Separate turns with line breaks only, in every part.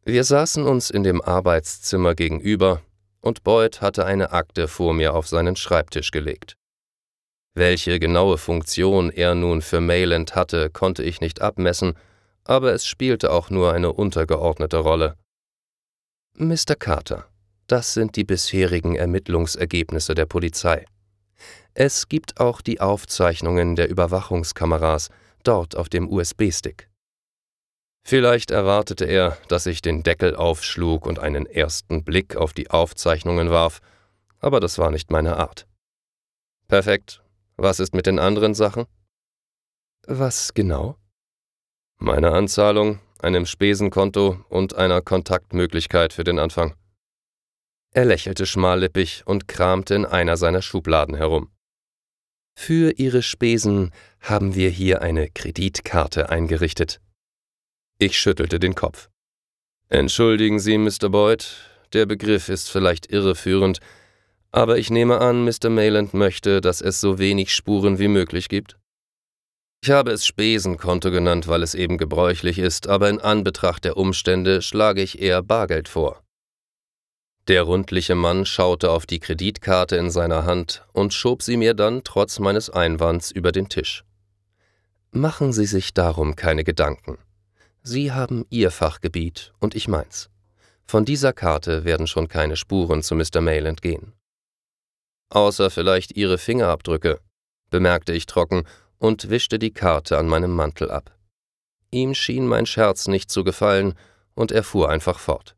Wir saßen uns in dem Arbeitszimmer gegenüber und Boyd hatte eine Akte vor mir auf seinen Schreibtisch gelegt. Welche genaue Funktion er nun für Mayland hatte, konnte ich nicht abmessen, aber es spielte auch nur eine untergeordnete Rolle. »Mr. Carter, das sind die bisherigen Ermittlungsergebnisse der Polizei. Es gibt auch die Aufzeichnungen der Überwachungskameras, dort auf dem USB-Stick.« Vielleicht erwartete er, dass ich den Deckel aufschlug und einen ersten Blick auf die Aufzeichnungen warf, aber das war nicht meine Art. »Perfekt. Was ist mit den anderen Sachen?« »Was genau?« »Meine Anzahlung, einem Spesenkonto und einer Kontaktmöglichkeit für den Anfang.« Er lächelte schmallippig und kramte in einer seiner Schubladen herum. »Für Ihre Spesen haben wir hier eine Kreditkarte eingerichtet.« Ich schüttelte den Kopf. »Entschuldigen Sie, Mr. Boyd, der Begriff ist vielleicht irreführend, aber ich nehme an, Mr. Mayland möchte, dass es so wenig Spuren wie möglich gibt. Ich habe es Spesenkonto genannt, weil es eben gebräuchlich ist, aber in Anbetracht der Umstände schlage ich eher Bargeld vor.« Der rundliche Mann schaute auf die Kreditkarte in seiner Hand und schob sie mir dann trotz meines Einwands über den Tisch. »Machen Sie sich darum keine Gedanken. Sie haben Ihr Fachgebiet und ich meins. Von dieser Karte werden schon keine Spuren zu Mr. Mayland gehen.« »Außer vielleicht Ihre Fingerabdrücke«, bemerkte ich trocken und wischte die Karte an meinem Mantel ab. Ihm schien mein Scherz nicht zu gefallen und er fuhr einfach fort.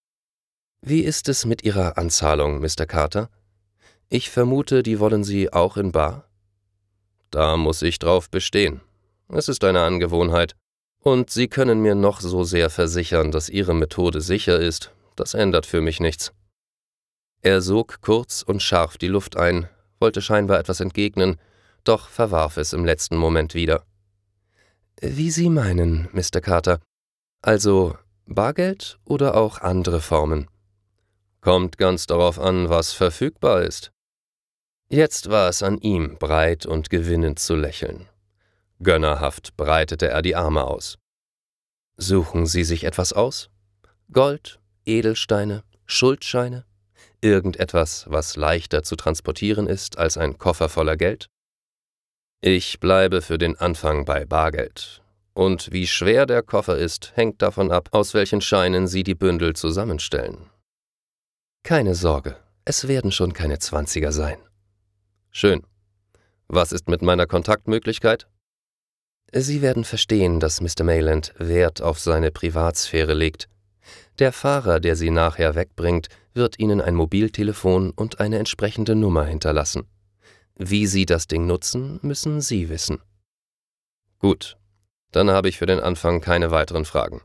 »Wie ist es mit Ihrer Anzahlung, Mr. Carter? Ich vermute, die wollen Sie auch in bar?« »Da muss ich drauf bestehen. Es ist eine Angewohnheit. Und Sie können mir noch so sehr versichern, dass Ihre Methode sicher ist. Das ändert für mich nichts.« Er sog kurz und scharf die Luft ein, wollte scheinbar etwas entgegnen, doch verwarf es im letzten Moment wieder. »Wie Sie meinen, Mr. Carter. Also Bargeld oder auch andere Formen?« »Kommt ganz darauf an, was verfügbar ist.« Jetzt war es an ihm, breit und gewinnend zu lächeln. Gönnerhaft breitete er die Arme aus. »Suchen Sie sich etwas aus? Gold, Edelsteine, Schuldscheine? Irgendetwas, was leichter zu transportieren ist als ein Koffer voller Geld?« »Ich bleibe für den Anfang bei Bargeld. Und wie schwer der Koffer ist, hängt davon ab, aus welchen Scheinen Sie die Bündel zusammenstellen.« »Keine Sorge, es werden schon keine 20er sein.« »Schön. Was ist mit meiner Kontaktmöglichkeit?« »Sie werden verstehen, dass Mr. Mayland Wert auf seine Privatsphäre legt. Der Fahrer, der Sie nachher wegbringt, wird Ihnen ein Mobiltelefon und eine entsprechende Nummer hinterlassen. Wie Sie das Ding nutzen, müssen Sie wissen.« »Gut, dann habe ich für den Anfang keine weiteren Fragen.«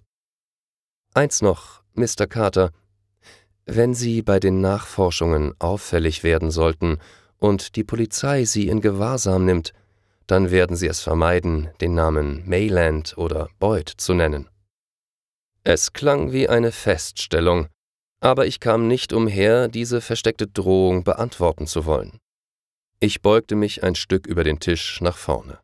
»Eins noch, Mr. Carter. Wenn Sie bei den Nachforschungen auffällig werden sollten und die Polizei Sie in Gewahrsam nimmt, dann werden Sie es vermeiden, den Namen Mayland oder Boyd zu nennen.« Es klang wie eine Feststellung, aber ich kam nicht umher, diese versteckte Drohung beantworten zu wollen. Ich beugte mich ein Stück über den Tisch nach vorne.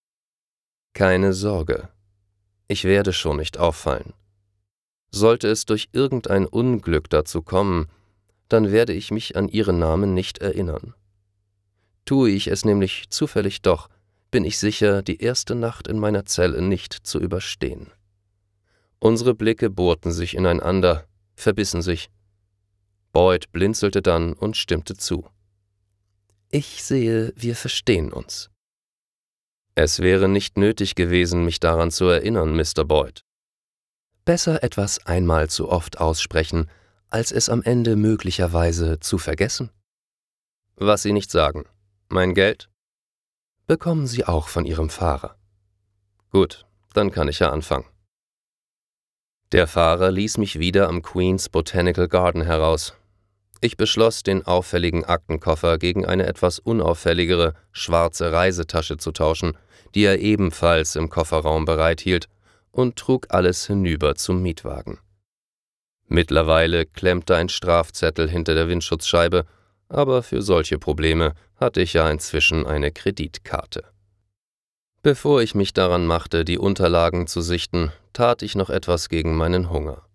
»Keine Sorge, ich werde schon nicht auffallen. Sollte es durch irgendein Unglück dazu kommen, dann werde ich mich an Ihren Namen nicht erinnern. Tue ich es nämlich zufällig doch, bin ich sicher, die erste Nacht in meiner Zelle nicht zu überstehen.« Unsere Blicke bohrten sich ineinander, verbissen sich. Boyd blinzelte dann und stimmte zu. »Ich sehe, wir verstehen uns.« »Es wäre nicht nötig gewesen, mich daran zu erinnern, Mr. Boyd.« »Besser etwas einmal zu oft aussprechen, als es am Ende möglicherweise zu vergessen.« »Was Sie nicht sagen. Mein Geld?« »Bekommen Sie auch von Ihrem Fahrer.« »Gut, dann kann ich ja anfangen.« Der Fahrer ließ mich wieder am Queen's Botanical Garden heraus. Ich beschloss, den auffälligen Aktenkoffer gegen eine etwas unauffälligere, schwarze Reisetasche zu tauschen, die er ebenfalls im Kofferraum bereithielt, und trug alles hinüber zum Mietwagen. Mittlerweile klemmte ein Strafzettel hinter der Windschutzscheibe, aber für solche Probleme hatte ich ja inzwischen eine Kreditkarte. Bevor ich mich daran machte, die Unterlagen zu sichten, tat ich noch etwas gegen meinen Hunger.